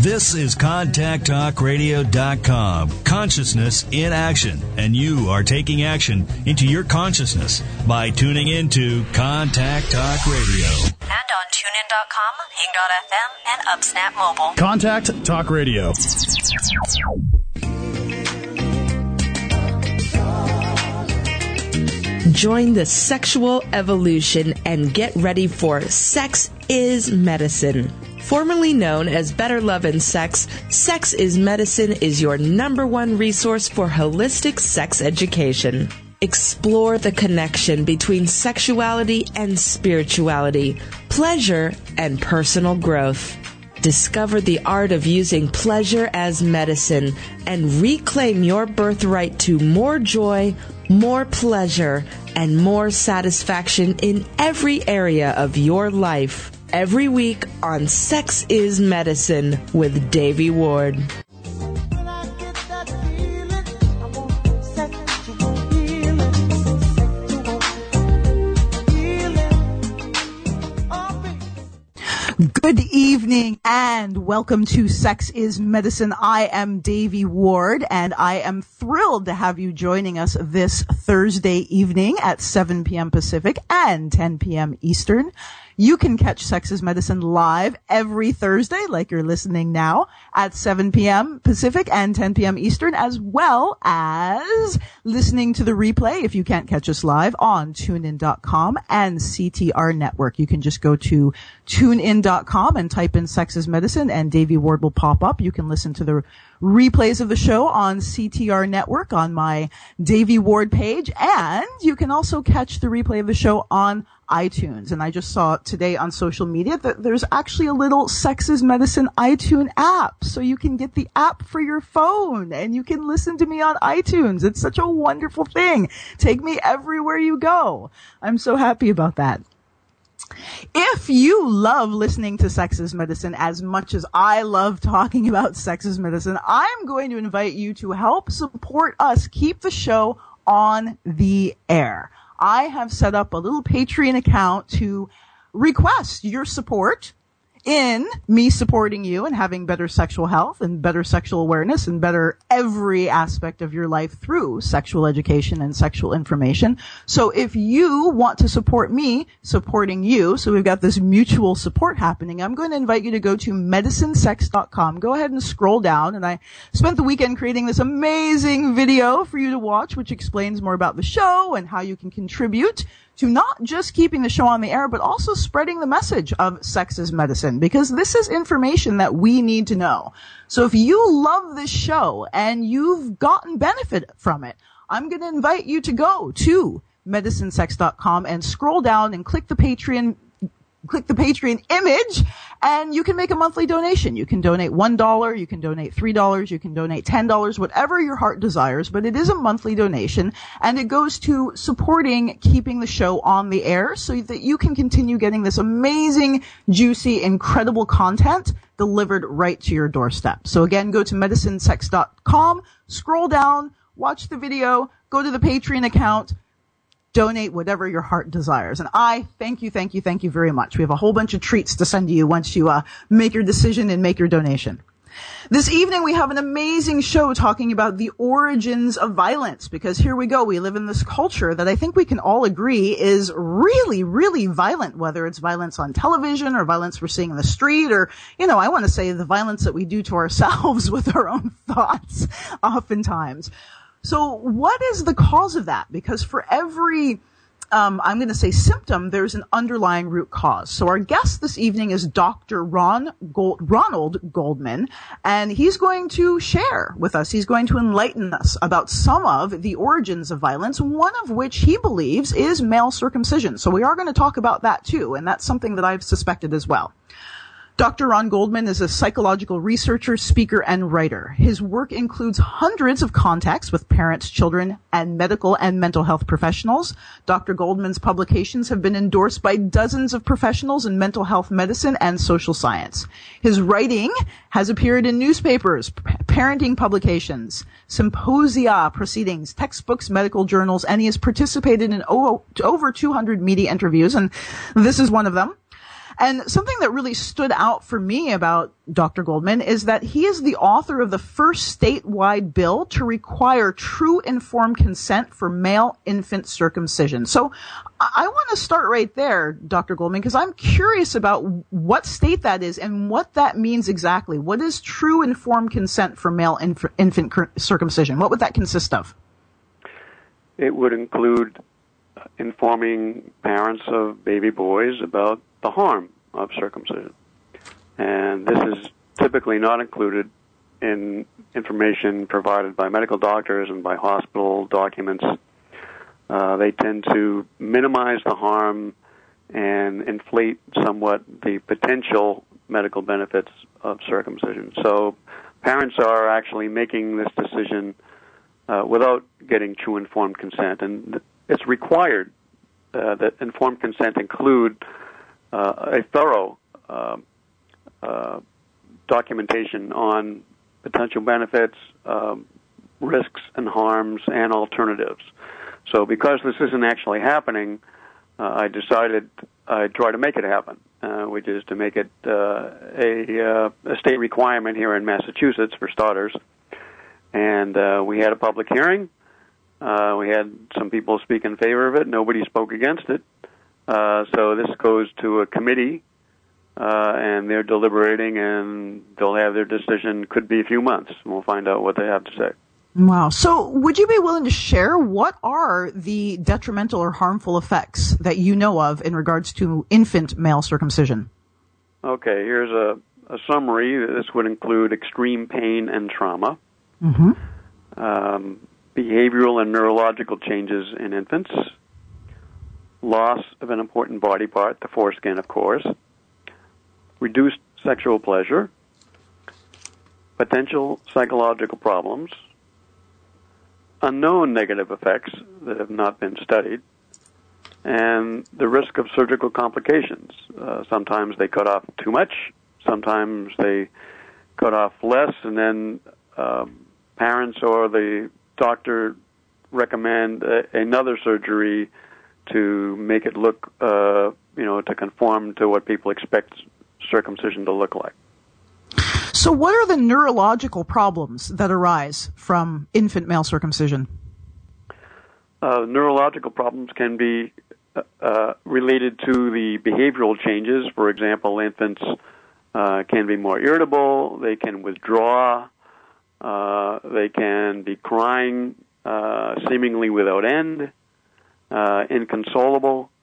This is ContactTalkRadio.com. Consciousness in action. And you are taking action into your consciousness by tuning into Contact Talk Radio. And on TuneIn.com, Hing.fm, and UpSnap Mobile. Contact Talk Radio. Join the sexual evolution and get ready for Sex is Medicine. Formerly known as Better Love and Sex, Sex is Medicine is your #1 resource for holistic sex education. Explore the connection between sexuality and spirituality, pleasure and personal growth. Discover the art of using pleasure as medicine and reclaim your birthright to more joy, more pleasure, and more satisfaction in every area of your life. Every week on Sex is Medicine with Davey Ward. Good evening and welcome to Sex is Medicine. I am Davey Ward and I am thrilled to have you joining us this Thursday evening at 7 p.m. Pacific and 10 p.m. Eastern. You can catch Sex is Medicine live every Thursday, like you're listening now, at 7 p.m. Pacific and 10 p.m. Eastern, as well as listening to the replay, if you can't catch us live, on TuneIn.com and CTR Network. You can just go to TuneIn.com and type in Sex is Medicine, and Davey Ward will pop up. You can listen to the replays of the show on CTR Network on my Davey Ward page, and you can also catch the replay of the show on iTunes. And I just saw today on social media that there's actually a little Sex is Medicine iTunes app. So you can get the app for your phone and you can listen to me on iTunes. It's such a wonderful thing. Take me everywhere you go. I'm so happy about that. If you love listening to Sex is Medicine as much as I love talking about Sex is Medicine, I'm going to invite you to help support us keep the show on the air. I have set up a little Patreon account to request your support in me supporting you and having better sexual health and better sexual awareness and better every aspect of your life through sexual education and sexual information. So if you want to support me supporting you, so we've got this mutual support happening, I'm going to invite you to go to medicinesex.com. Go ahead and scroll down. And I spent the weekend creating this amazing video for you to watch, which explains more about the show and how you can contribute to not just keeping the show on the air, but also spreading the message of Sex is Medicine, because this is information that we need to know. So if you love this show and you've gotten benefit from it, I'm going to invite you to go to medicinesex.com and scroll down and click the Patreon image, and you can make a monthly donation. You can donate $1, you can donate $3, you can donate $10, whatever your heart desires, but it is a monthly donation, and it goes to supporting keeping the show on the air so that you can continue getting this amazing, juicy, incredible content delivered right to your doorstep. So again, go to medicinesex.com, scroll down, watch the video, go to the Patreon account, donate whatever your heart desires. And I thank you very much. We have a whole bunch of treats to send to you once you make your decision and make your donation. This evening we have an amazing show talking about the origins of violence, because here we go. We live in this culture that I think we can all agree is really, really violent, whether it's violence on television or violence we're seeing in the street, or, I want to say the violence that we do to ourselves with our own thoughts oftentimes. So what is the cause of that? Because for every, I'm going to say symptom, there's an underlying root cause. So our guest this evening is Dr. Ronald Goldman, and he's going to share with us, he's going to enlighten us about some of the origins of violence, one of which he believes is male circumcision. So we are going to talk about that too, and that's something that I've suspected as well. Dr. Ron Goldman is a psychological researcher, speaker, and writer. His work includes hundreds of contacts with parents, children, and medical and mental health professionals. Dr. Goldman's publications have been endorsed by dozens of professionals in mental health medicine and social science. His writing has appeared in newspapers, parenting publications, symposia proceedings, textbooks, medical journals, and he has participated in over 200 media interviews, and this is one of them. And something that really stood out for me about Dr. Goldman is that he is the author of the first statewide bill to require true informed consent for male infant circumcision. So I want to start right there, Dr. Goldman, because I'm curious about what state that is and what that means exactly. What is true informed consent for male infant circumcision? What would that consist of? It would include informing parents of baby boys about the harm of circumcision. And this is typically not included in information provided by medical doctors and by hospital documents. They tend to minimize the harm and inflate somewhat the potential medical benefits of circumcision. So parents are actually making this decision without getting true informed consent. And it's required that informed consent include a thorough documentation on potential benefits, risks and harms, and alternatives. So because this isn't actually happening, I decided I'd try to make it happen, which is to make it a state requirement here in Massachusetts, for starters. And we had a public hearing. We had some people speak in favor of it. Nobody spoke against it. So this goes to a committee, and they're deliberating, and they'll have their decision. Could be a few months. We'll find out what they have to say. Wow. So would you be willing to share what are the detrimental or harmful effects that you know of in regards to infant male circumcision? Okay, here's a summary. This would include extreme pain and trauma, behavioral and neurological changes in infants, loss of an important body part, the foreskin, of course, reduced sexual pleasure, potential psychological problems, unknown negative effects that have not been studied, and the risk of surgical complications. Sometimes they cut off too much, sometimes they cut off less, and then parents or the doctor recommend another surgery to make it look, to conform to what people expect circumcision to look like. So what are the neurological problems that arise from infant male circumcision? Neurological problems can be related to the behavioral changes. For example, infants can be more irritable, they can withdraw, they can be crying seemingly without end, inconsolable.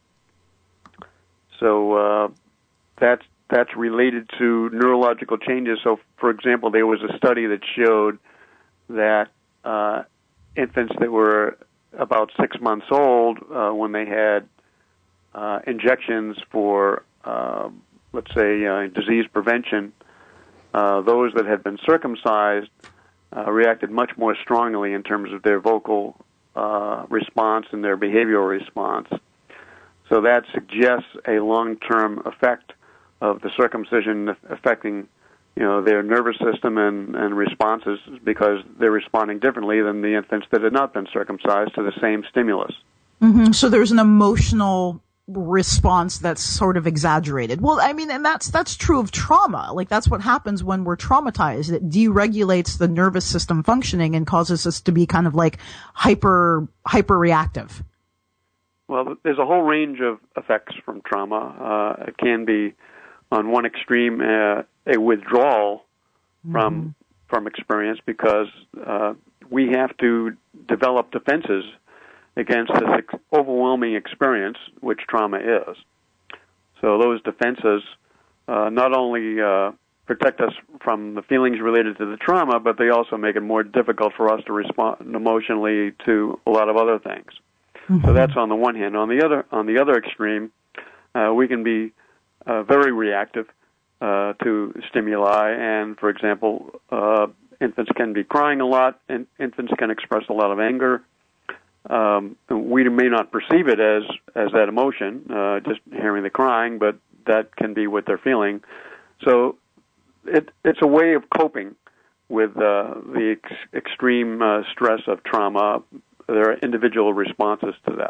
So that's related to neurological changes. So, for example, there was a study that showed that infants that were about 6 months old, when they had injections for, let's say, disease prevention, those that had been circumcised reacted much more strongly in terms of their vocal response and their behavioral response. So that suggests a long-term effect of the circumcision affecting, their nervous system and responses, because they're responding differently than the infants that had not been circumcised to the same stimulus. Mm-hmm. So there's an emotional response that's sort of exaggerated. Well, I mean, and that's true of trauma. Like, that's what happens when we're traumatized. It deregulates the nervous system functioning and causes us to be kind of like hyper reactive. Well, there's a whole range of effects from trauma. It can be, on one extreme, a withdrawal from experience, because we have to develop defenses against this overwhelming experience, which trauma is. So those defenses not only protect us from the feelings related to the trauma, but they also make it more difficult for us to respond emotionally to a lot of other things. So that's on the one hand. On the other extreme, we can be very reactive to stimuli, and, for example, infants can be crying a lot, and infants can express a lot of anger. We may not perceive it as that emotion, just hearing the crying, but that can be what they're feeling. So it's a way of coping with the extreme stress of trauma. There are individual responses to that.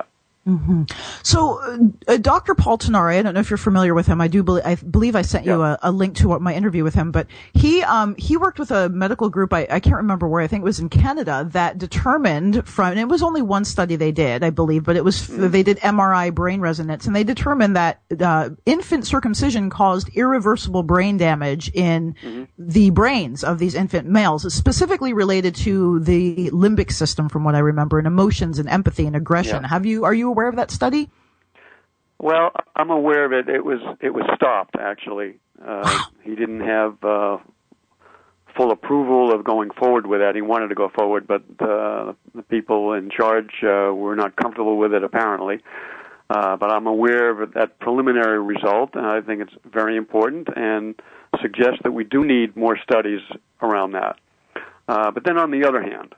Mm-hmm. So, Dr. Paul Tinari, I don't know if you're familiar with him. I believe I sent you a link to my interview with him, but he worked with a medical group. I can't remember where. I think it was in Canada that determined and it was only one study they did, I believe, but it was, they did MRI brain resonance, and they determined that, infant circumcision caused irreversible brain damage in the brains of these infant males, specifically related to the limbic system, from what I remember, and emotions and empathy and aggression. Yeah. Are you aware of that study? Well, I'm aware of it. It was stopped, actually. He didn't have full approval of going forward with that. He wanted to go forward, but the people in charge were not comfortable with it, apparently. But I'm aware of that preliminary result, and I think it's very important and suggests that we do need more studies around that. But then on the other hand,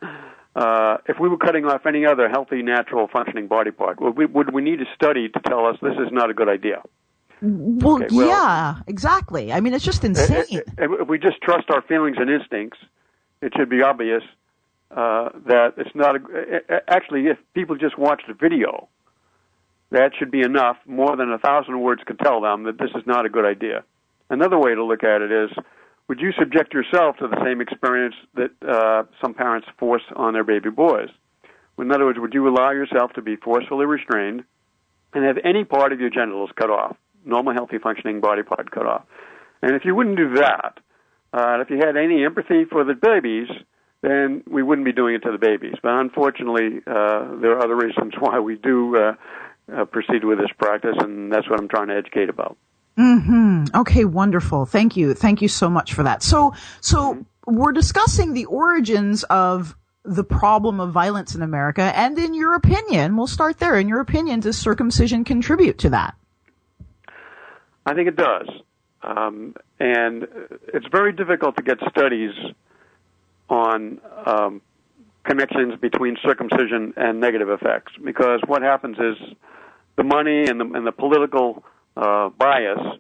if we were cutting off any other healthy, natural, functioning body part, would we need a study to tell us this is not a good idea? Well, yeah, exactly. I mean, it's just insane. If we just trust our feelings and instincts, it should be obvious that it's not actually, if people just watched a video, that should be enough. More than 1,000 words could tell them that this is not a good idea. Another way to look at it is, would you subject yourself to the same experience that some parents force on their baby boys? In other words, would you allow yourself to be forcefully restrained and have any part of your genitals cut off, normal, healthy, functioning body part cut off? And if you wouldn't do that, and if you had any empathy for the babies, then we wouldn't be doing it to the babies. But unfortunately, there are other reasons why we do proceed with this practice, and that's what I'm trying to educate about. Mm-hmm. Okay, wonderful. Thank you. Thank you so much for that. So we're discussing the origins of the problem of violence in America, and in your opinion, we'll start there. In your opinion, does circumcision contribute to that? I think it does. And it's very difficult to get studies on connections between circumcision and negative effects, because what happens is the money and the political bias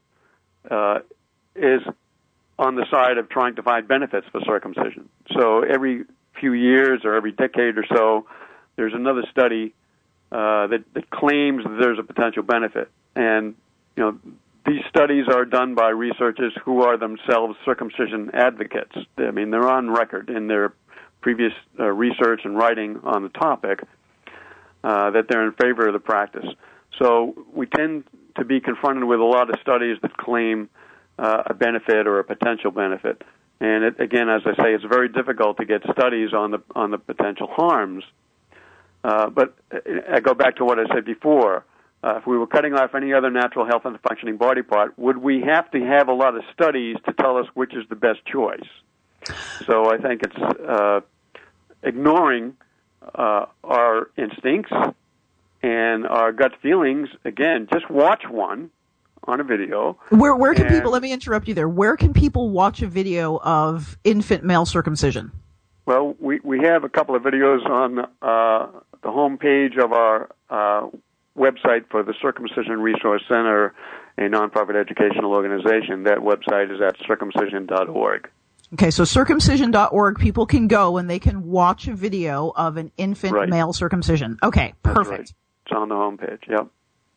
is on the side of trying to find benefits for circumcision. So every few years or every decade or so, there's another study that claims that there's a potential benefit. And, these studies are done by researchers who are themselves circumcision advocates. I mean, they're on record in their previous research and writing on the topic that they're in favor of the practice. So we tend to be confronted with a lot of studies that claim a benefit or a potential benefit. And again, as I say, it's very difficult to get studies on the potential harms. But I go back to what I said before. If we were cutting off any other natural, health, and functioning body part, would we have to have a lot of studies to tell us which is the best choice? So I think it's ignoring our instincts and our gut feelings. Again, just watch one on a video. Where can people, let me interrupt you there, where can people watch a video of infant male circumcision? Well, we have a couple of videos on the home page of our website for the Circumcision Resource Center, a nonprofit educational organization. That website is at circumcision.org. Okay, so circumcision.org, people can go and they can watch a video of an infant male circumcision. Okay, perfect. Right. It's on the home page, yep.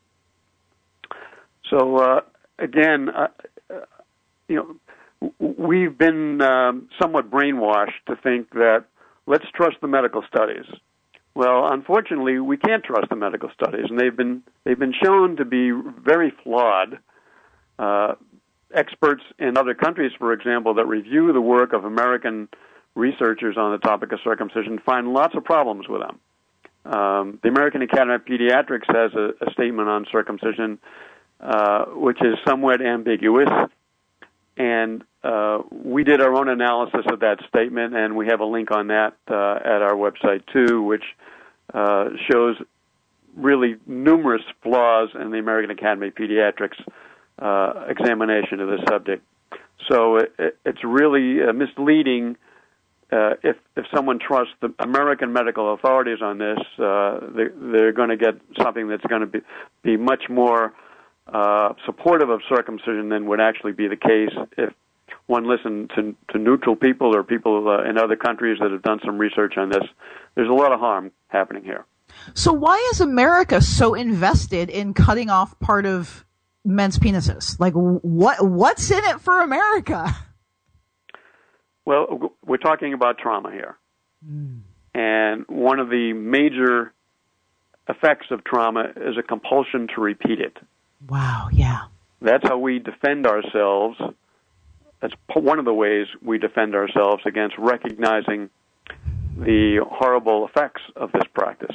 So, again, we've been somewhat brainwashed to think that let's trust the medical studies. Well, unfortunately, we can't trust the medical studies, and they've been shown to be very flawed. Experts in other countries, for example, that review the work of American researchers on the topic of circumcision find lots of problems with them. The American Academy of Pediatrics has a statement on circumcision which is somewhat ambiguous, and we did our own analysis of that statement, and we have a link on that at our website too, which shows really numerous flaws in the American Academy of Pediatrics examination of this subject. So it's really misleading if someone trusts the American medical authorities on this. They're going to get something that's going to be much more supportive of circumcision than would actually be the case if one listened to neutral people or people in other countries that have done some research on this. There's a lot of harm happening here. So why is America so invested in cutting off part of men's penises? Like, what's in it for America? Well, we're talking about trauma here. And one of the major effects of trauma is a compulsion to repeat it. Wow, yeah. That's how we defend ourselves. That's one of the ways we defend ourselves against recognizing the horrible effects of this practice.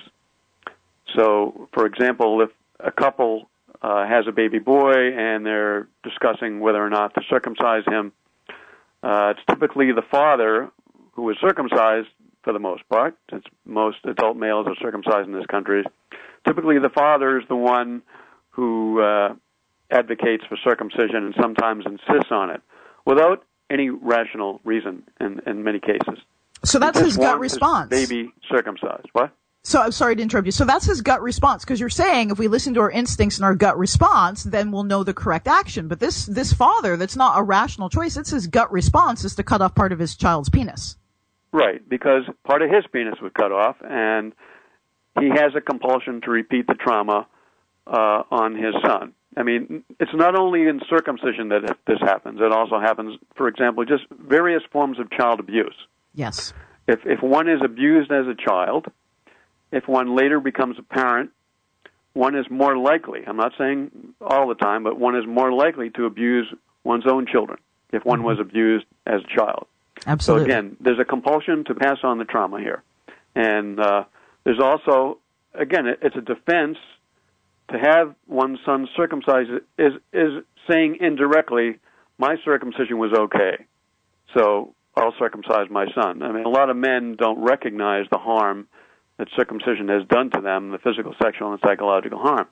So, for example, if a couple has a baby boy and they're discussing whether or not to circumcise him, it's typically the father who is circumcised for the most part, since most adult males are circumcised in this country. Typically the father is the one who advocates for circumcision and sometimes insists on it, without any rational reason in many cases. So that's his gut response. Baby circumcised. What? So I'm sorry to interrupt you. So that's his gut response, because you're saying if we listen to our instincts and our gut response, then we'll know the correct action. But this father, that's not a rational choice. It's his gut response is to cut off part of his child's penis. Right, because part of his penis was cut off, and he has a compulsion to repeat the trauma on his son. I mean, it's not only in circumcision that this happens. It also happens, for example, just various forms of child abuse. Yes. If one is abused as a child, if one later becomes a parent, one is more likely, I'm not saying all the time, but one is more likely to abuse one's own children if one was abused as a child. Absolutely. So again, there's a compulsion to pass on the trauma here. And there's also, again, it's a defense to have one's son circumcised is saying indirectly, my circumcision was okay, so I'll circumcise my son. I mean, a lot of men don't recognize the harm that circumcision has done to them, the physical, sexual, and psychological harm.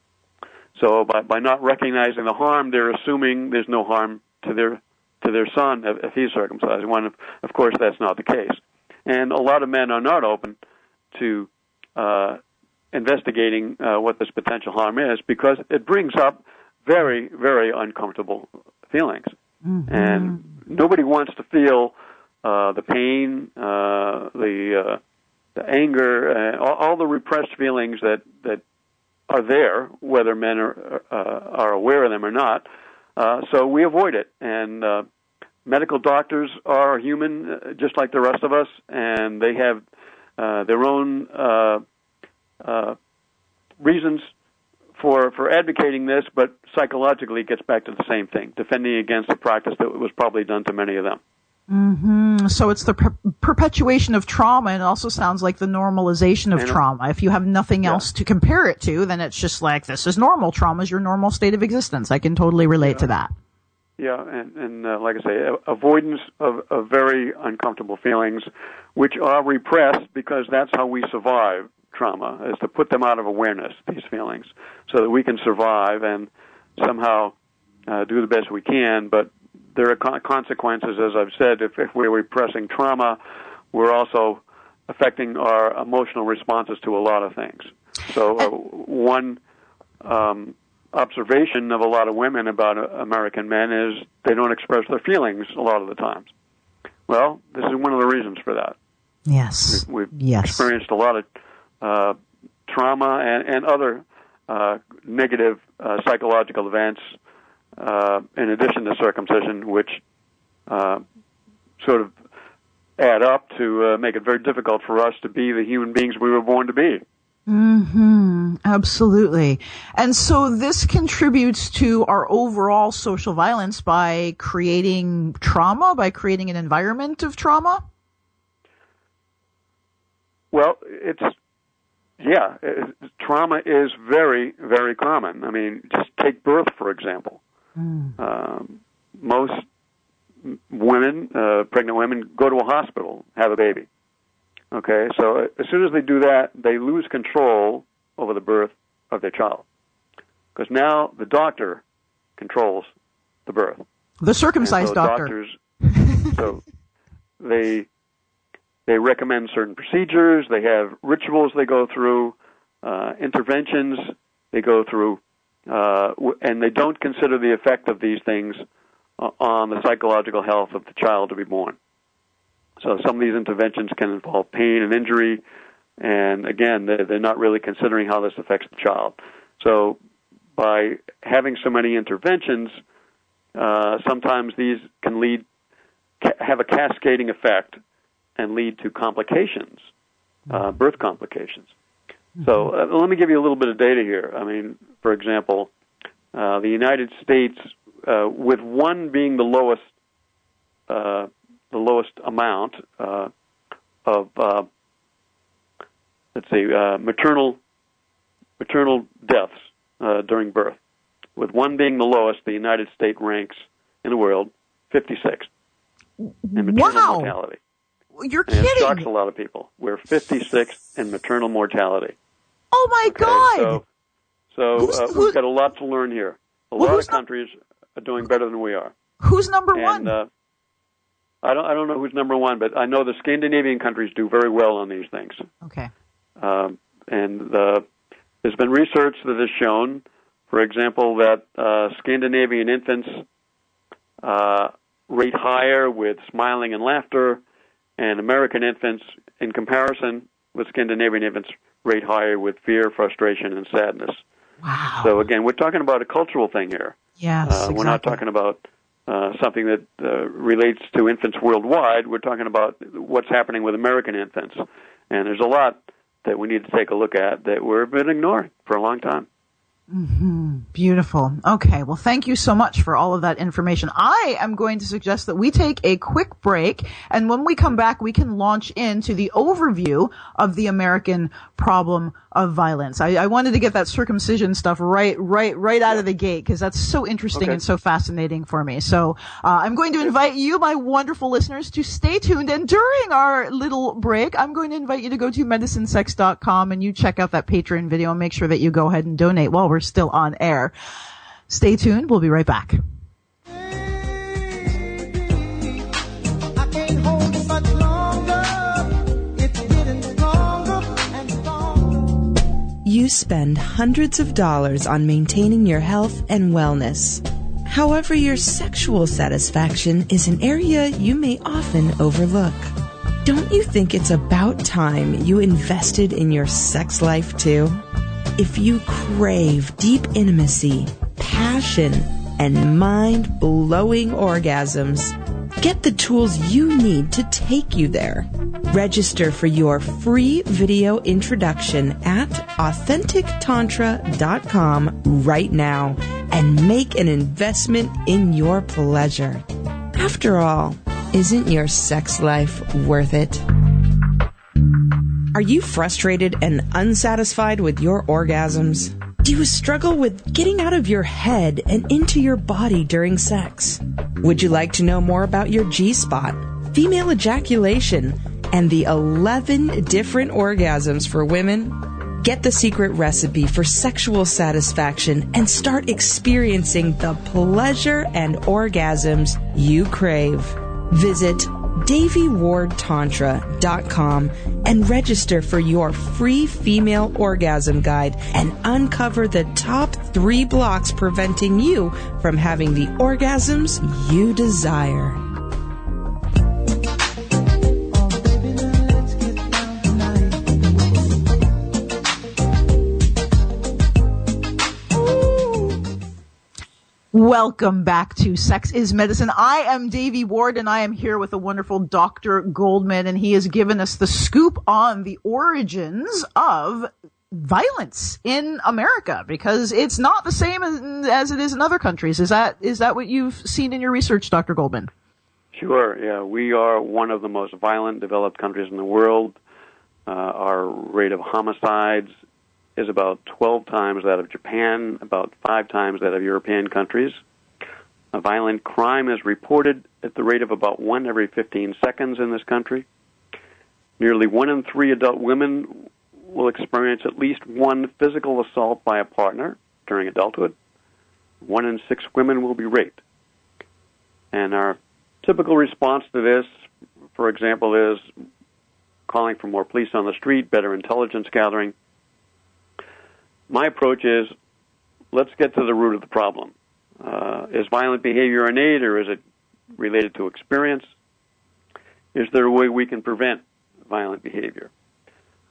So by not recognizing the harm, they're assuming there's no harm to their son if he's circumcised. When, of course, that's not the case. And a lot of men are not open to investigating what this potential harm is, because it brings up very, very uncomfortable feelings. Mm-hmm. And nobody wants to feel the pain, the anger, all the repressed feelings that are there, whether men are aware of them or not. So we avoid it. And medical doctors are human, just like the rest of us, and they have their own reasons for advocating this, but psychologically it gets back to the same thing, defending against a practice that was probably done to many of them. Mm-hmm. So it's the perpetuation of trauma, and it also sounds like the normalization of trauma. If you have nothing else to compare it to, then it's just like, this is normal. Trauma is your normal state of existence. I can totally relate to that. Yeah, and like I say, avoidance of very uncomfortable feelings, which are repressed because that's how we survive trauma, is to put them out of awareness, these feelings, so that we can survive and somehow do the best we can. But there are consequences, as I've said. If we're repressing trauma, we're also affecting our emotional responses to a lot of things. So one observation of a lot of women about American men is they don't express their feelings a lot of the times. Well, this is one of the reasons for that. Yes. We've experienced a lot of trauma and other negative psychological events in addition to circumcision, which sort of add up to make it very difficult for us to be the human beings we were born to be. Mm-hmm. Absolutely. And so this contributes to our overall social violence by creating trauma, by creating an environment of trauma? Well, trauma is very, very common. I mean, just take birth, for example. Most women, pregnant women, go to a hospital, have a baby. Okay, so as soon as they do that, they lose control over the birth of their child, because now the doctor controls the birth. The circumcised doctor. Doctors, so they recommend certain procedures. They have rituals they go through, interventions they go through, and they don't consider the effect of these things on the psychological health of the child to be born. So some of these interventions can involve pain and injury. And again, they're not really considering how this affects the child. So by having so many interventions, sometimes these can have a cascading effect and lead to complications, birth complications. So let me give you a little bit of data here. I mean, for example, the United States, with one being the lowest amount of maternal deaths during birth. With one being the lowest, the United States ranks in the world 56th in maternal mortality. You're and kidding. It shocks a lot of people. We're 56th in maternal mortality. Oh, my God. So we've got a lot to learn here. A lot of countries are doing better than we are. Who's number one? I don't know who's number one, but I know the Scandinavian countries do very well on these things. Okay. There's been research that has shown, for example, that Scandinavian infants rate higher with smiling and laughter, and American infants, in comparison with Scandinavian infants, rate higher with fear, frustration, and sadness. Wow. So again, we're talking about a cultural thing here. Yes, exactly. We're not talking about something that relates to infants worldwide. We're talking about what's happening with American infants. And there's a lot that we need to take a look at that we've been ignoring for a long time. Mm-hmm. Beautiful. Okay. Well, thank you so much for all of that information. I am going to suggest that we take a quick break, and when we come back, we can launch into the overview of the American problem of violence. I wanted to get that circumcision stuff right out of the gate, because that's so interesting and so fascinating for me. So I'm going to invite you, my wonderful listeners, to stay tuned. And during our little break, I'm going to invite you to go to medicinesex.com and you check out that Patreon video and make sure that you go ahead and donate while we're still on air. Stay tuned. We'll be right back. You spend hundreds of dollars on maintaining your health and wellness. However, your sexual satisfaction is an area you may often overlook. Don't you think it's about time you invested in your sex life too? If you crave deep intimacy, passion, and mind-blowing orgasms, get the tools you need to take you there. Register for your free video introduction at AuthenticTantra.com right now and make an investment in your pleasure. After all, isn't your sex life worth it? Are you frustrated and unsatisfied with your orgasms? Do you struggle with getting out of your head and into your body during sex? Would you like to know more about your G-spot, female ejaculation, and the 11 different orgasms for women? Get the secret recipe for sexual satisfaction and start experiencing the pleasure and orgasms you crave. Visit DavyWardTantra.com and register for your free female orgasm guide and uncover the top 3 blocks preventing you from having the orgasms you desire. Welcome back to Sex is Medicine. I am Davy Ward, and I am here with the wonderful Dr. Goldman, and he has given us the scoop on the origins of violence in America, because it's not the same as it is in other countries. Is that what you've seen in your research, Dr. Goldman? Sure, yeah. We are one of the most violent developed countries in the world. Our rate of homicides is about 12 times that of Japan, about 5 times that of European countries. A violent crime is reported at the rate of about 1 every 15 seconds in this country. Nearly 1 in 3 adult women will experience at least one physical assault by a partner during adulthood. 1 in 6 women will be raped. And our typical response to this, for example, is calling for more police on the street, better intelligence gathering. My approach is, let's get to the root of the problem. Is violent behavior innate, or is it related to experience? Is there a way we can prevent violent behavior?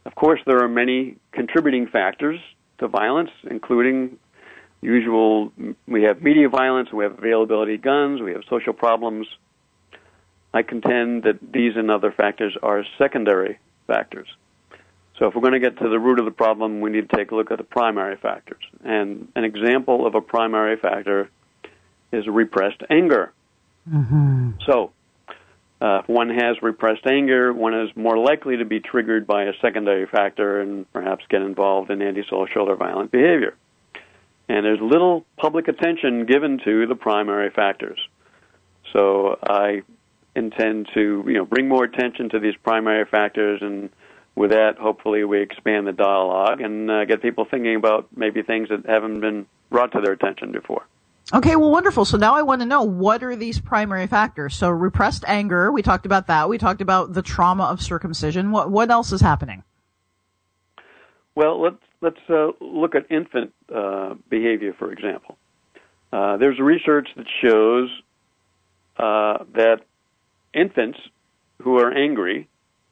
Of course, there are many contributing factors to violence, including we have media violence, we have availability of guns, we have social problems. I contend that these and other factors are secondary factors. So if we're going to get to the root of the problem, we need to take a look at the primary factors. And an example of a primary factor is repressed anger. Mm-hmm. So if one has repressed anger, one is more likely to be triggered by a secondary factor and perhaps get involved in antisocial or violent behavior. And there's little public attention given to the primary factors. So I intend to, bring more attention to these primary factors, and with that, hopefully we expand the dialogue and get people thinking about maybe things that haven't been brought to their attention before. Okay, well, wonderful. So now I want to know, what are these primary factors? So repressed anger, we talked about that. We talked about the trauma of circumcision. What else is happening? Well, let's look at infant behavior, for example. There's research that shows that infants who are angry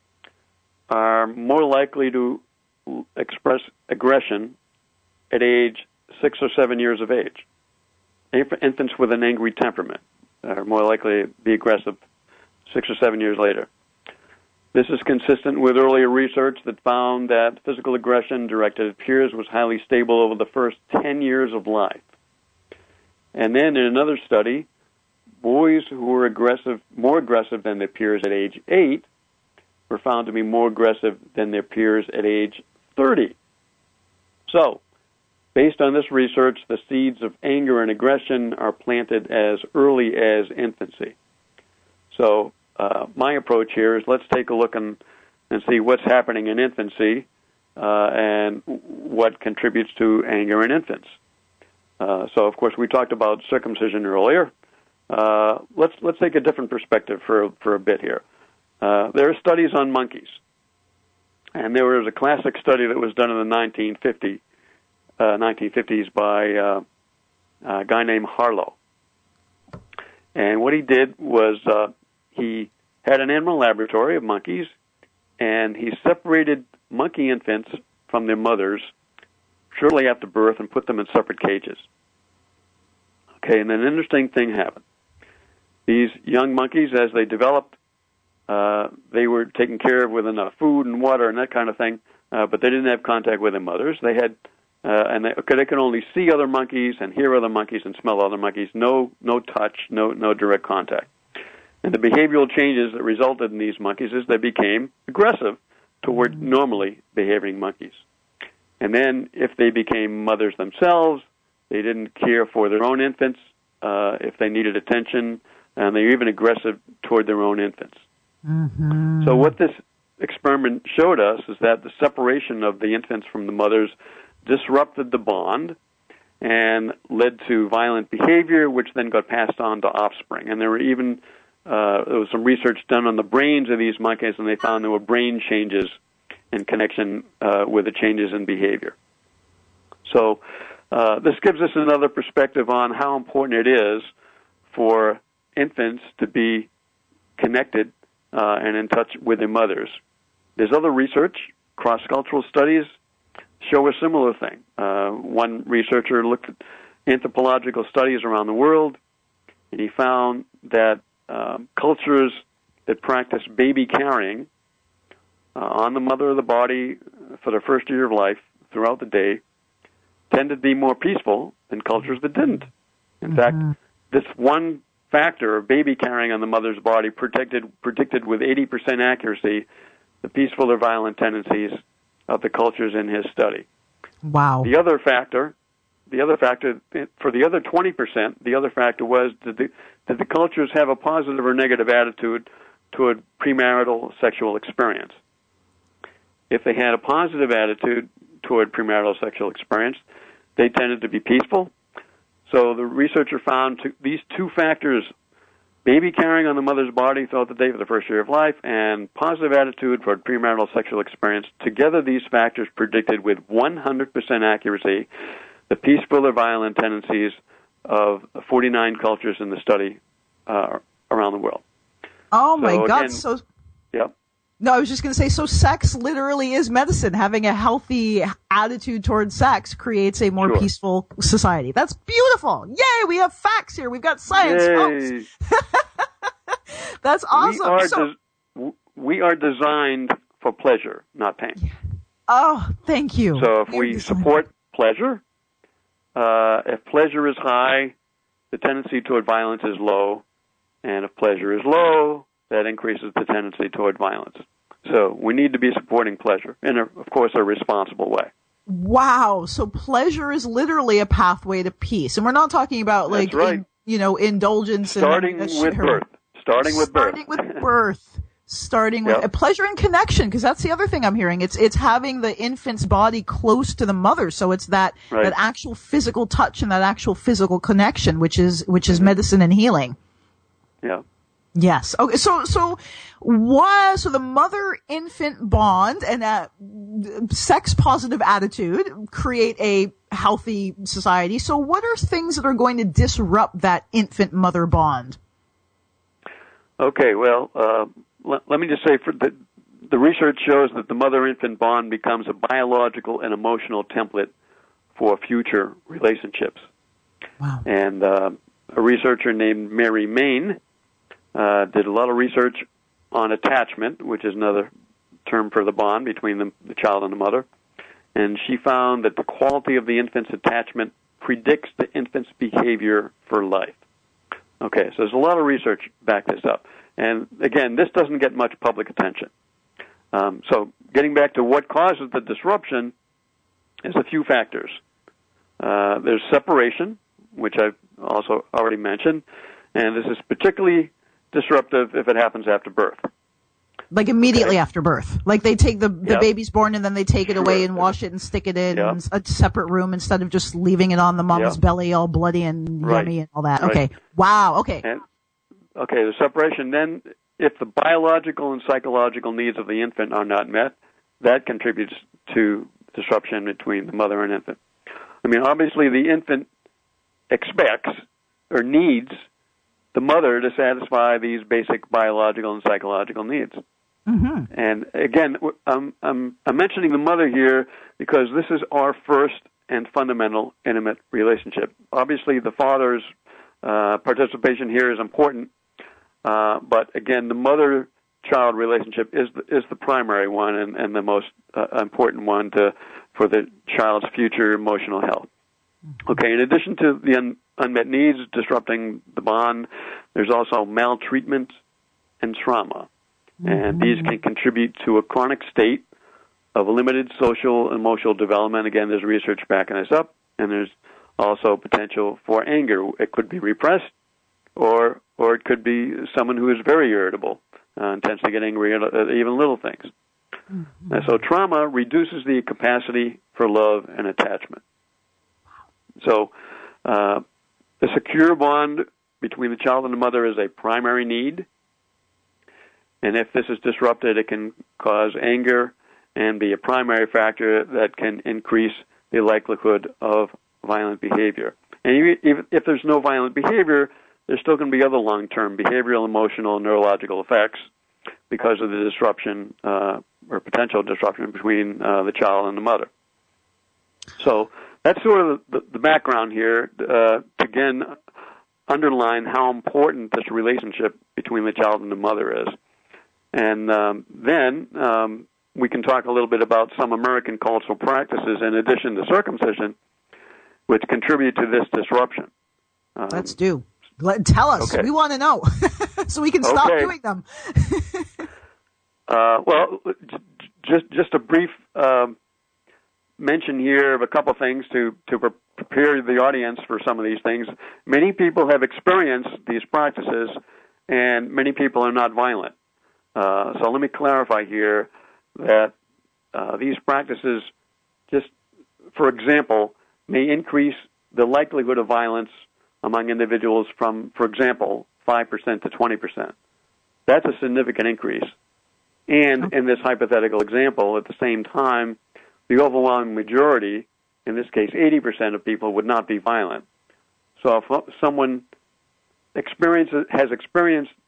are more likely to express aggression at age 6 or 7 years of age. Infants with an angry temperament are more likely to be aggressive 6 or 7 years later. This is consistent with earlier research that found that physical aggression directed at peers was highly stable over the first 10 years of life. And then in another study, boys who were more aggressive than their peers at age 8 were found to be more aggressive than their peers at age 30. So, based on this research, the seeds of anger and aggression are planted as early as infancy. So, my approach here is let's take a look and see what's happening in infancy and what contributes to anger in infants. So, of course, we talked about circumcision earlier. Let's take a different perspective for a bit here. There are studies on monkeys, and there was a classic study that was done in the 1950s by a guy named Harlow. And what he did was he had an animal laboratory of monkeys, and he separated monkey infants from their mothers shortly after birth and put them in separate cages. Okay, and then an interesting thing happened. These young monkeys, as they developed, they were taken care of with enough food and water and that kind of thing, but they didn't have contact with their mothers. They had, and they could only see other monkeys and hear other monkeys and smell other monkeys. No touch, no direct contact. And the behavioral changes that resulted in these monkeys is they became aggressive toward normally behaving monkeys. And then if they became mothers themselves, they didn't care for their own infants if they needed attention, and they were even aggressive toward their own infants. Mm-hmm. So what this experiment showed us is that the separation of the infants from the mothers disrupted the bond and led to violent behavior, which then got passed on to offspring. And there was some research done on the brains of these monkeys, and they found there were brain changes in connection with the changes in behavior. So this gives us another perspective on how important it is for infants to be connected and in touch with their mothers. There's other research, cross-cultural studies, show a similar thing. One researcher looked at anthropological studies around the world, and he found that cultures that practice baby carrying on the mother of the body for the first year of life throughout the day tended to be more peaceful than cultures that didn't. In fact, this one factor of baby carrying on the mother's body predicted with 80% accuracy the peaceful or violent tendencies of the cultures in his study. Wow. The other factor for the other 20%, the other factor was did the cultures have a positive or negative attitude toward premarital sexual experience? If they had a positive attitude toward premarital sexual experience, they tended to be peaceful. So the researcher found these two factors, baby carrying on the mother's body throughout the day for the first year of life and positive attitude toward premarital sexual experience, together these factors predicted with 100% accuracy the peaceful or violent tendencies of 49 cultures in the study around the world. Oh, my God. Yep. No, I was just going to say, so sex literally is medicine. Having a healthy attitude towards sex creates a more peaceful society. That's beautiful. Yay, we have facts here. We've got science. That's awesome. We are designed for pleasure, not pain. Oh, thank you. So if we support pleasure, if pleasure is high, the tendency toward violence is low. And if pleasure is low, that increases the tendency toward violence. So we need to be supporting pleasure in, of course, a responsible way. Wow. So pleasure is literally a pathway to peace. And we're not talking about, like, indulgence. Starting with birth. Starting with pleasure and connection, because that's the other thing I'm hearing. It's having the infant's body close to the mother. So it's that actual physical touch and that actual physical connection, which is medicine and healing. Yeah. Yes. Okay. So the mother-infant bond and a sex-positive attitude create a healthy society. So what are things that are going to disrupt that infant-mother bond? Okay. Well, let me just say, the research shows that the mother-infant bond becomes a biological and emotional template for future relationships. Wow. And a researcher named Mary Main did a lot of research on attachment, which is another term for the bond between the child and the mother. And she found that the quality of the infant's attachment predicts the infant's behavior for life. Okay, so there's a lot of research to back this up. And again, this doesn't get much public attention. So getting back to what causes the disruption is a few factors. There's separation, which I've also already mentioned, and this is particularly disruptive if it happens after birth. Like immediately after birth. Like they take the baby's born and then they take it away and wash it and stick it in a separate room instead of just leaving it on the mom's belly all bloody and yummy and all that. Right. Okay. Wow. Okay. The separation. Then if the biological and psychological needs of the infant are not met, that contributes to disruption between the mother and infant. I mean, obviously the infant expects or needs the mother to satisfy these basic biological and psychological needs. Mm-hmm. And again, I'm mentioning the mother here because this is our first and fundamental intimate relationship. Obviously, the father's participation here is important, but again, the mother-child relationship is the primary one and the most important one for the child's future emotional health. Okay, in addition to the unmet needs disrupting the bond, there's also maltreatment and trauma. And these can contribute to a chronic state of limited social and emotional development. Again, there's research backing this up, and there's also potential for anger. It could be repressed, or it could be someone who is very irritable, tends to get angry at even little things. Mm-hmm. And so trauma reduces the capacity for love and attachment. So a secure bond between the child and the mother is a primary need. And if this is disrupted, it can cause anger and be a primary factor that can increase the likelihood of violent behavior. And even if there's no violent behavior, there's still going to be other long-term behavioral, emotional, neurological effects because of the disruption or potential disruption between the child and the mother. So that's sort of the background here to, again, underline how important this relationship between the child and the mother is. And then we can talk a little bit about some American cultural practices in addition to circumcision, which contribute to this disruption. Let's do. Tell us. Okay. We want to know so we can stop doing them. Well, just a brief mention here of a couple things to prepare the audience for some of these things. Many people have experienced these practices, and many people are not violent. So let me clarify here that these practices, just for example, may increase the likelihood of violence among individuals from, for example, 5% to 20%. That's a significant increase. And in this hypothetical example, at the same time, the overwhelming majority, in this case 80% of people, would not be violent. So if someone has experienced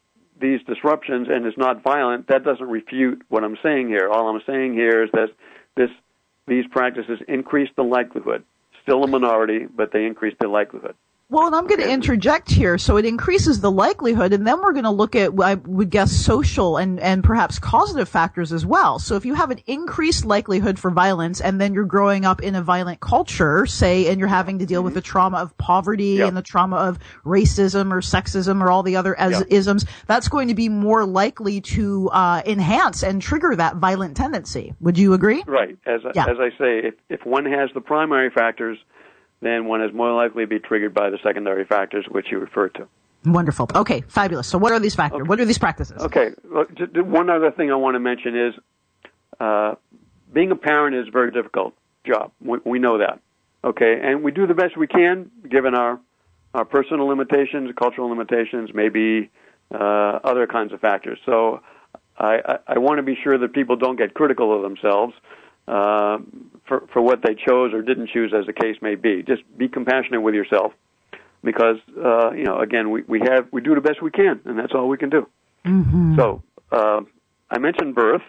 these disruptions and is not violent, that doesn't refute what I'm saying here. All I'm saying here is that these practices increase the likelihood. Still a minority, but they increase the likelihood. Well, and I'm going to interject here. So it increases the likelihood, and then we're going to look at, I would guess, social and perhaps causative factors as well. So if you have an increased likelihood for violence, and then you're growing up in a violent culture, say, and you're having to deal with the trauma of poverty and the trauma of racism or sexism or all the other isms, that's going to be more likely to enhance and trigger that violent tendency. Would you agree? Right. As I say, if one has the primary factors, then one is more likely to be triggered by the secondary factors, which you referred to. Wonderful. Okay, fabulous. So what are these factors? Okay. What are these practices? Okay. Well, one other thing I want to mention is being a parent is a very difficult job. We know that. Okay, and we do the best we can, given our personal limitations, cultural limitations, maybe other kinds of factors. So I want to be sure that people don't get critical of themselves for what they chose or didn't choose, as the case may be. Just be compassionate with yourself, because again, we do the best we can, and that's all we can do. Mm-hmm. So I mentioned birth.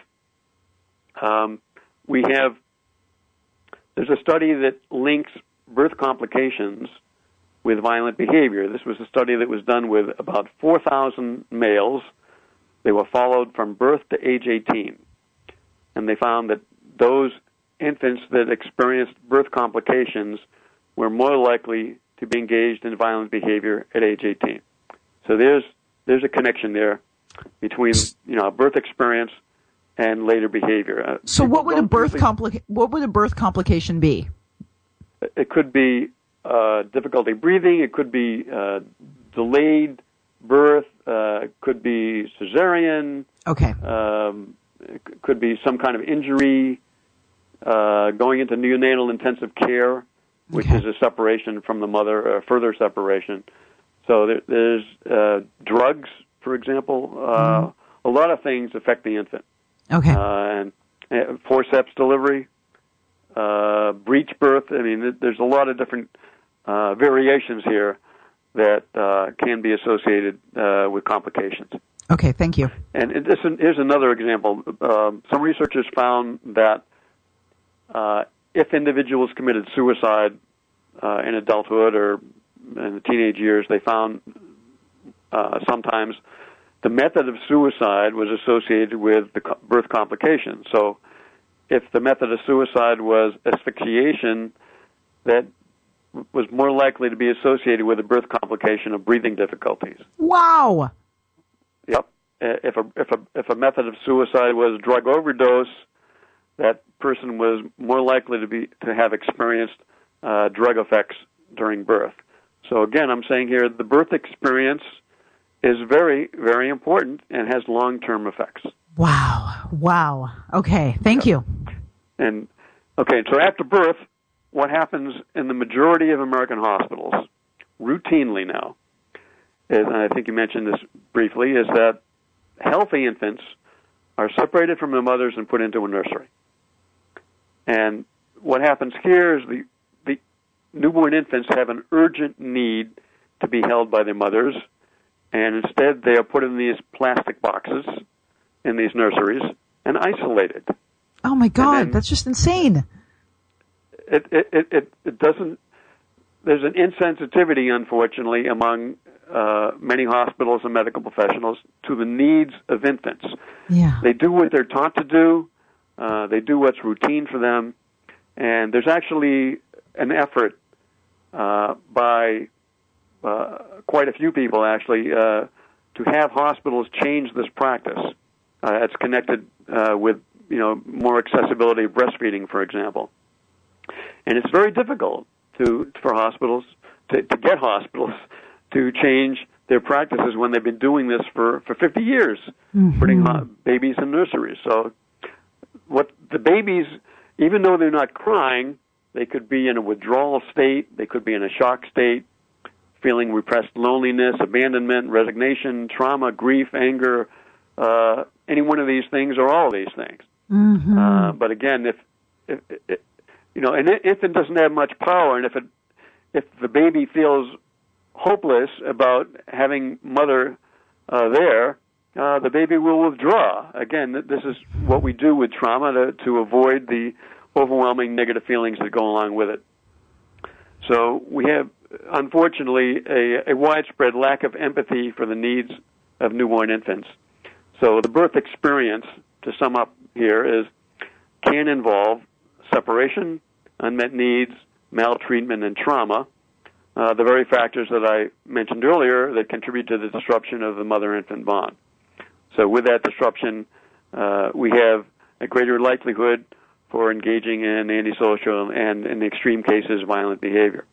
There's a study that links birth complications with violent behavior. This was a study that was done with about 4,000 males. They were followed from birth to age 18, and they found that those infants that experienced birth complications were more likely to be engaged in violent behavior at age 18. So there's a connection there between birth experience and later behavior. So what would a birth complication be? It could be difficulty breathing. It could be delayed birth. It could be cesarean. Okay. It could be some kind of injury. Going into neonatal intensive care, which is a separation from the mother, a further separation. So there's drugs, for example. A lot of things affect the infant. Okay. And forceps delivery, breech birth. I mean, there's a lot of different variations here that can be associated with complications. Okay, thank you. And here's another example. Some researchers found that if individuals committed suicide in adulthood or in the teenage years, they found sometimes the method of suicide was associated with the birth complications. So if the method of suicide was asphyxiation, that was more likely to be associated with a birth complication of breathing difficulties. Wow. Yep. If a method of suicide was drug overdose, that person was more likely to have experienced drug effects during birth. So again, I'm saying here the birth experience is very, very important and has long-term effects. Wow. Okay, thank you. And so after birth, what happens in the majority of American hospitals routinely now, and I think you mentioned this briefly, is that healthy infants are separated from their mothers and put into a nursery. And what happens here is the newborn infants have an urgent need to be held by their mothers, and instead they are put in these plastic boxes in these nurseries and isolated. Oh my God, that's just insane. It doesn't. There's an insensitivity, unfortunately, among many hospitals and medical professionals to the needs of infants. Yeah. They do what they're taught to do. They do what's routine for them, and there's actually an effort by quite a few people, actually, to have hospitals change this practice. It's connected with more accessibility of breastfeeding, for example, and it's very difficult for hospitals to get hospitals to change their practices when they've been doing this for 50 years, putting babies in nurseries. So what the babies, even though they're not crying, they could be in a withdrawal state, they could be in a shock state, feeling repressed loneliness, abandonment, resignation, trauma, grief, anger, any one of these things or all of these things. Mm-hmm. But again, if an infant doesn't have much power, and if the baby feels hopeless about having mother there, the baby will withdraw. Again, this is what we do with trauma to avoid the overwhelming negative feelings that go along with it. So we have, unfortunately, a widespread lack of empathy for the needs of newborn infants. So the birth experience, to sum up here, can involve separation, unmet needs, maltreatment, and trauma, the very factors that I mentioned earlier that contribute to the disruption of the mother-infant bond. So with that disruption, we have a greater likelihood for engaging in antisocial and, in extreme cases, violent behavior.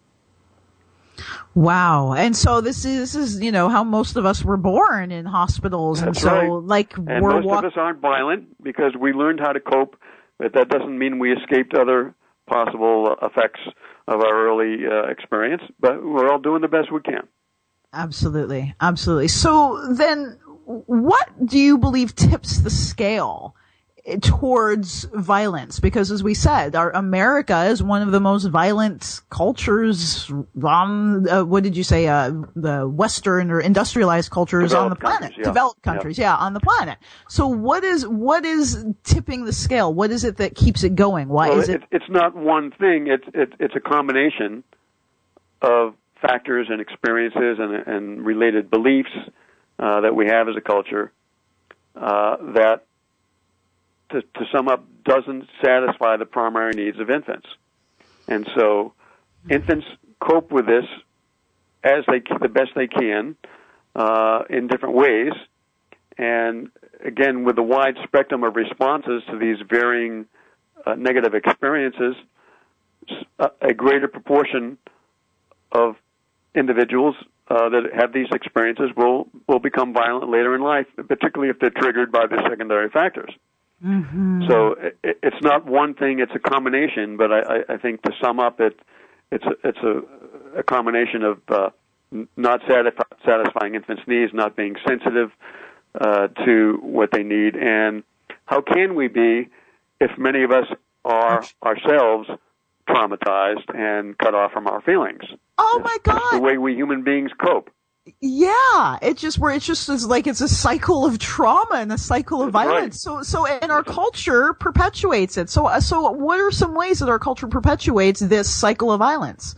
Wow. And so this is, how most of us were born in hospitals. That's and so, right. And most of us aren't violent because we learned how to cope, but that doesn't mean we escaped other possible effects of our early experience, but we're all doing the best we can. Absolutely. Absolutely. So then what do you believe tips the scale towards violence? Because as we said, America is one of the most violent cultures on, what did you say, the Western or industrialized cultures on the planet. Developed countries, on the planet. So what is tipping the scale? What is it that keeps it going? Why is it? It's not one thing. It's a combination of factors and experiences and related beliefs that we have as a culture that, to sum up, doesn't satisfy the primary needs of infants. And so infants cope with this the best they can in different ways. And again, with the wide spectrum of responses to these varying negative experiences, a greater proportion of individuals that have these experiences will become violent later in life, particularly if they're triggered by the secondary factors. Mm-hmm. So it's not one thing; it's a combination. But I think to sum up, it's a combination of not satisfying infants' needs, not being sensitive to what they need, and how can we be if many of us are ourselves traumatized and cut off from our feelings? Oh my God! That's the way we human beings cope. Yeah, it's a cycle of trauma and a cycle of violence. Right. So and our culture perpetuates it. So what are some ways that our culture perpetuates this cycle of violence?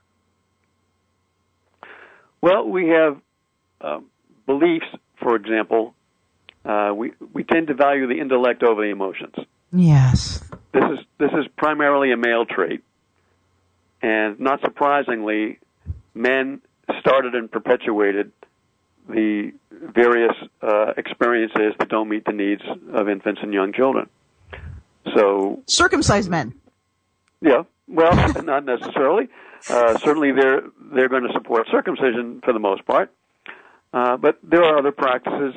Well, we have beliefs, for example. We tend to value the intellect over the emotions. Yes. This is primarily a male trait, and not surprisingly, men started and perpetuated the various experiences that don't meet the needs of infants and young children. So circumcised men. Yeah, well, not necessarily. Certainly, they're going to support circumcision for the most part, but there are other practices.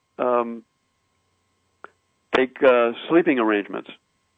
Take sleeping arrangements.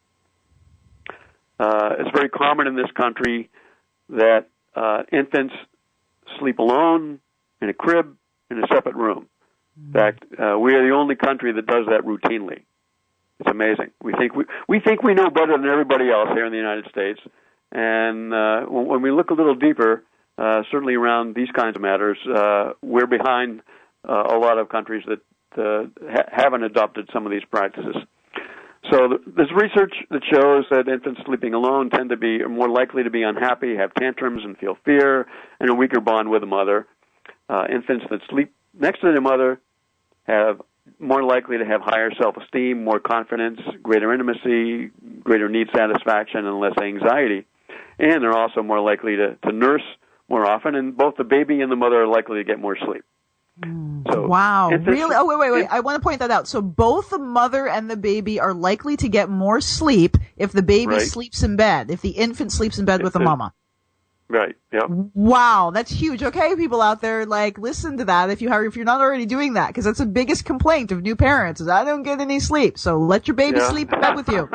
It's very common in this country that infants sleep alone in a crib in a separate room. In fact, we are the only country that does that routinely. It's amazing. We think we know better than everybody else here in the United States, and when we look a little deeper, certainly around these kinds of matters, we're behind a lot of countries that haven't adopted some of these practices. So there's research that shows that infants sleeping alone tend to be more likely to be unhappy, have tantrums, and feel fear, and a weaker bond with the mother. Infants that sleep next to their mother have more likely to have higher self-esteem, more confidence, greater intimacy, greater need satisfaction, and less anxiety. And they're also more likely to nurse more often, and both the baby and the mother are likely to get more sleep. So wow, really? Oh, wait. I want to point that out. So both the mother and the baby are likely to get more sleep if the baby sleeps in bed, if the infant sleeps in bed with the mama. Right, yeah. Wow, that's huge. Okay, people out there, listen to that if you're not already doing that, because that's the biggest complaint of new parents is I don't get any sleep. So let your baby sleep in bed with you.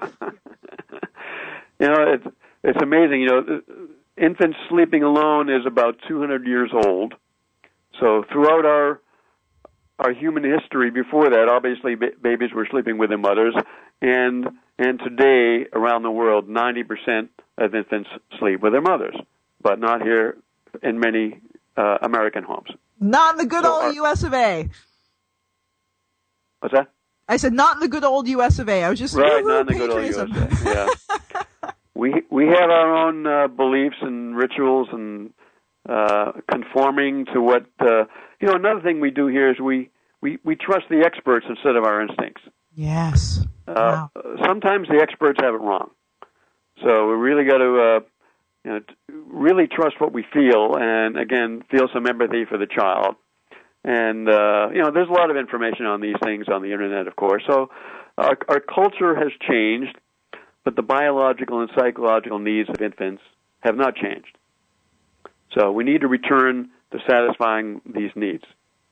It's amazing. Infants sleeping alone is about 200 years old. So throughout our human history before that, obviously babies were sleeping with their mothers, and today around the world, 90% of infants sleep with their mothers, but not here in many American homes. Not in the good old U.S. of A. What's that? I said not in the good old U.S. of A. I was just right, not in the good old U.S. of A. Yeah. We have our own beliefs and rituals and conforming to what another thing we do here is we trust the experts instead of our instincts. Yes. Wow. Sometimes the experts have it wrong, so we really got to really trust what we feel, and again feel some empathy for the child. And there's a lot of information on these things on the internet, of course. So our culture has changed, but the biological and psychological needs of infants have not changed. So we need to return to satisfying these needs.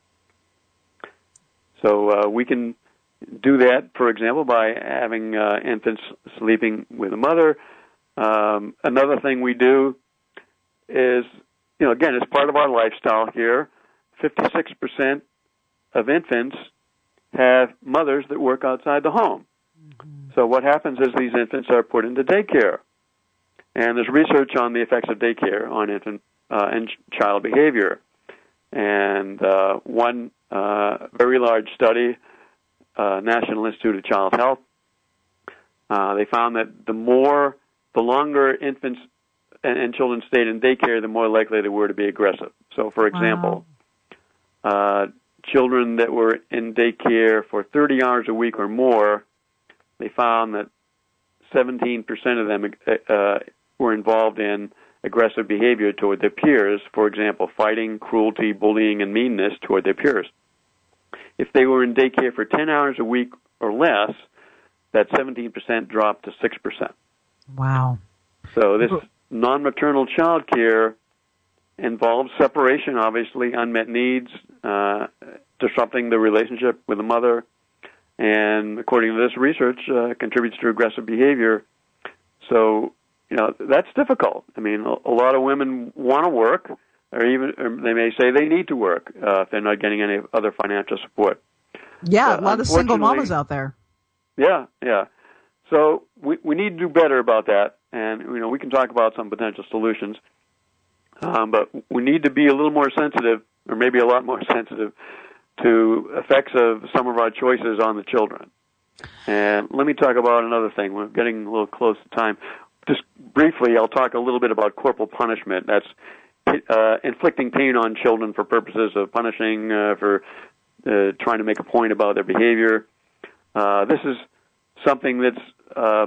So we can do that, for example, by having infants sleeping with a mother. Another thing we do is, again, as part of our lifestyle here, 56% of infants have mothers that work outside the home. Mm-hmm. So what happens is these infants are put into daycare. And there's research on the effects of daycare on infant and child behavior. And one very large study, National Institute of Child Health, they found that the longer infants and children stayed in daycare, the more likely they were to be aggressive. So, for example, children that were in daycare for 30 hours a week or more, they found that 17% of them were involved in aggressive behavior toward their peers, for example, fighting, cruelty, bullying, and meanness toward their peers. If they were in daycare for 10 hours a week or less, that 17% dropped to 6%. Wow. So this non-maternal child care involves separation, obviously, unmet needs, disrupting the relationship with the mother, and according to this research, contributes to aggressive behavior. So, that's difficult. I mean, a lot of women want to work, or they may say they need to work if they're not getting any other financial support. Yeah, a lot of single mamas out there. Yeah. So we need to do better about that, and we can talk about some potential solutions. But we need to be a little more sensitive, or maybe a lot more sensitive, to effects of some of our choices on the children. And let me talk about another thing. We're getting a little close to time. Just briefly, I'll talk a little bit about corporal punishment. That's inflicting pain on children for purposes of punishing, for trying to make a point about their behavior. This is something that's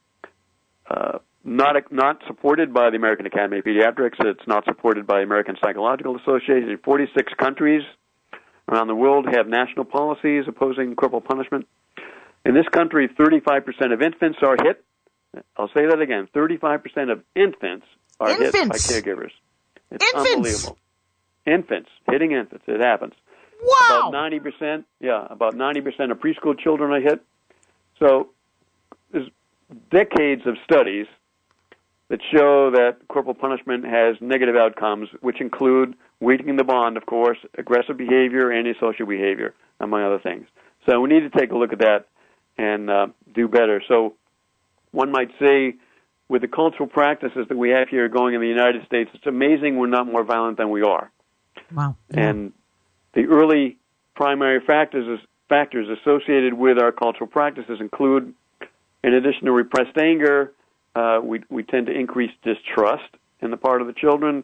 not supported by the American Academy of Pediatrics. It's not supported by the American Psychological Association. 46 countries around the world have national policies opposing corporal punishment. In this country, 35% of infants are hit. I'll say that again. 35% of infants are hit by caregivers. It's unbelievable. Infants, hitting infants. It happens. Wow. About 90% of preschool children are hit. So there's decades of studies that show that corporal punishment has negative outcomes, which include weakening the bond, of course, aggressive behavior, antisocial behavior, among other things. So we need to take a look at that and do better. So one might say, with the cultural practices that we have here going in the United States, it's amazing we're not more violent than we are. Wow. And the early primary factors associated with our cultural practices include, in addition to repressed anger, we tend to increase distrust in the part of the children,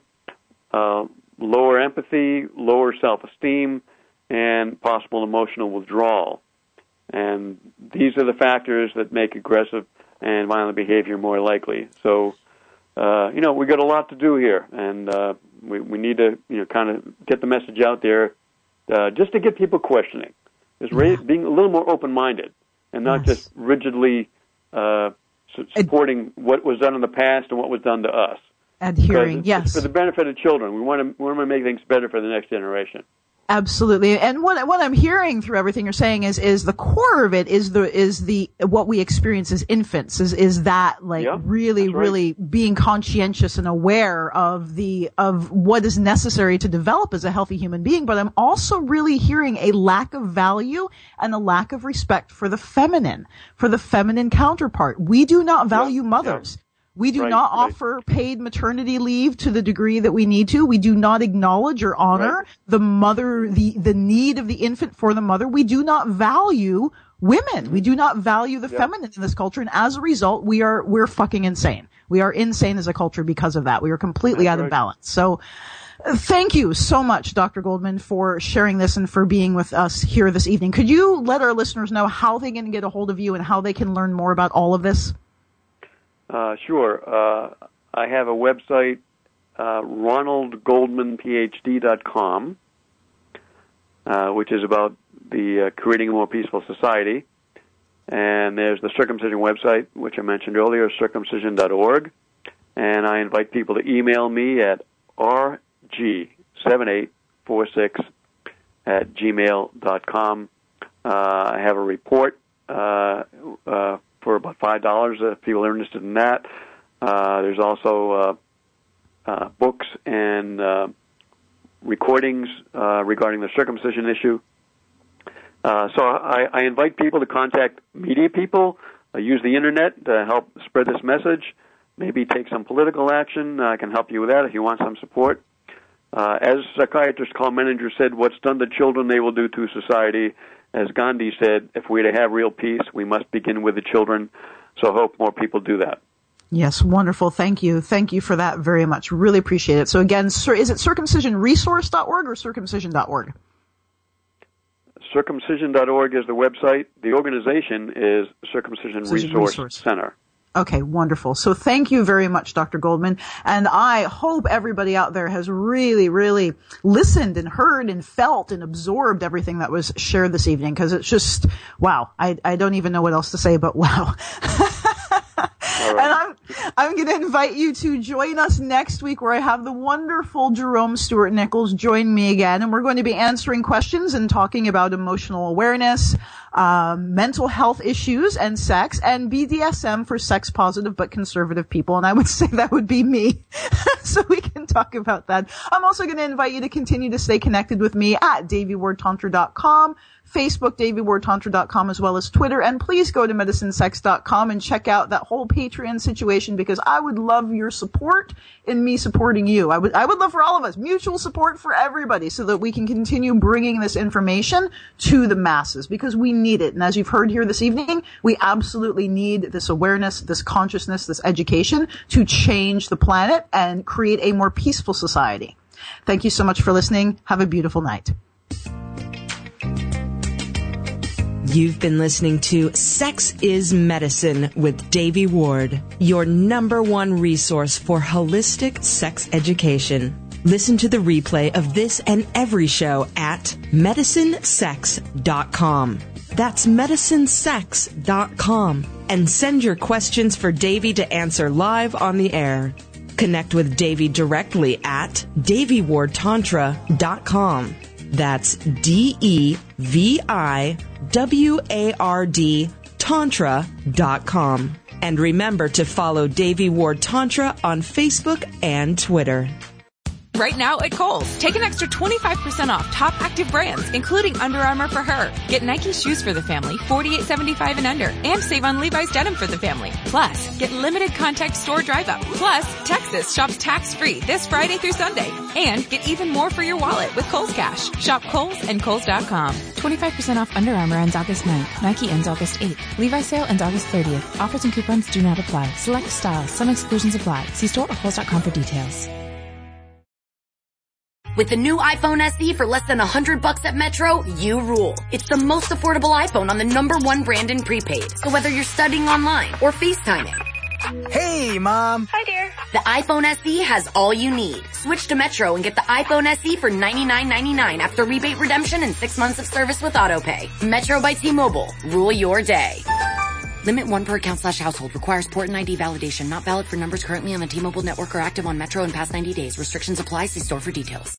lower empathy, lower self-esteem, and possible emotional withdrawal. And these are the factors that make aggressive and violent behavior more likely. So, we got a lot to do here, and we need to, kind of get the message out there, just to get people questioning, just being a little more open-minded, and not just rigidly supporting what was done in the past and what was done to us. Adhering, yes. It's for the benefit of children. We want to make things better for the next generation. Absolutely. And what I'm hearing through everything you're saying is the core of it is what we experience as infants is that really being conscientious and aware of what is necessary to develop as a healthy human being. But I'm also really hearing a lack of value and a lack of respect for the feminine counterpart. We do not value mothers. We do not offer paid maternity leave to the degree that we need to. We do not acknowledge or honor the mother, the need of the infant for the mother. We do not value women. We do not value the feminine in this culture. And as a result, we're fucking insane. We are insane as a culture because of that. We are completely out of balance. So thank you so much, Dr. Goldman, for sharing this and for being with us here this evening. Could you let our listeners know how they can get a hold of you and how they can learn more about all of this? Sure. I have a website, ronaldgoldmanphd.com, which is about the creating a more peaceful society. And there's the circumcision website, which I mentioned earlier, circumcision.org. And I invite people to email me at rg7846@gmail.com. I have a report for about $5 if people are interested in that. There's also books and recordings regarding the circumcision issue. So I invite people to contact media people, use the Internet to help spread this message, maybe take some political action. I can help you with that if you want some support. As psychiatrist Carl Menninger said, what's done to children they will do to society. As Gandhi said, if we're to have real peace, we must begin with the children. So I hope more people do that. Yes, wonderful. Thank you. Thank you for that very much. Really appreciate it. So again, sir, is it circumcisionresource.org or circumcision.org? Circumcision.org is the website. The organization is Circumcision Resource Center. Okay, wonderful. So thank you very much, Dr. Goldman. And I hope everybody out there has really, really listened and heard and felt and absorbed everything that was shared this evening, because it's just, wow. I don't even know what else to say, but wow. And I'm going to invite you to join us next week, where I have the wonderful Jerome Stewart Nichols join me again, and we're going to be answering questions and talking about emotional awareness, mental health issues and sex, and BDSM for sex positive but conservative people. And I would say that would be me. So we can talk about that. I'm also going to invite you to continue to stay connected with me at daviewardtantra.com, Facebook, daviewardtantra.com, as well as Twitter. And please go to medicinesex.com and check out that whole Patreon situation, because I would love your support in me supporting you. I would love for all of us mutual support for everybody, so that we can continue bringing this information to the masses, because we need it. And as you've heard here this evening, we absolutely need this awareness, this consciousness, this education to change the planet and create a more peaceful society. Thank you so much for listening. Have a beautiful night. You've been listening to Sex is Medicine with Davey Ward, your #1 resource for holistic sex education. Listen to the replay of this and every show at medicinesex.com. That's medicinesex.com. And send your questions for Davey to answer live on the air. Connect with Davey directly at daviewardtantra.com. That's DEVIWARD Tantra.com. And remember to follow Davey Ward Tantra on Facebook and Twitter. Right now at Kohl's, take an extra 25% off top active brands, including Under Armour for her. Get Nike shoes for the family, $48.75 and under, and save on Levi's denim for the family. Plus, get limited contact store drive-up. Plus, Texas shops tax-free this Friday through Sunday. And get even more for your wallet with Kohl's Cash. Shop Kohl's and Kohl's.com. 25% off Under Armour ends August 9th. Nike ends August 8th. Levi's sale ends August 30th. Offers and coupons do not apply. Select styles. Some exclusions apply. See store or Kohl's.com for details. With the new iPhone SE for less than $100 at Metro, you rule. It's the most affordable iPhone on the #1 brand in prepaid. So whether you're studying online or FaceTiming. Hey, Mom. Hi, dear. The iPhone SE has all you need. Switch to Metro and get the iPhone SE for $99.99 after rebate redemption and 6 months of service with AutoPay. Metro by T-Mobile. Rule your day. Limit 1 per account/household. Requires port and ID validation. Not valid for numbers currently on the T-Mobile network or active on Metro in past 90 days. Restrictions apply. See store for details.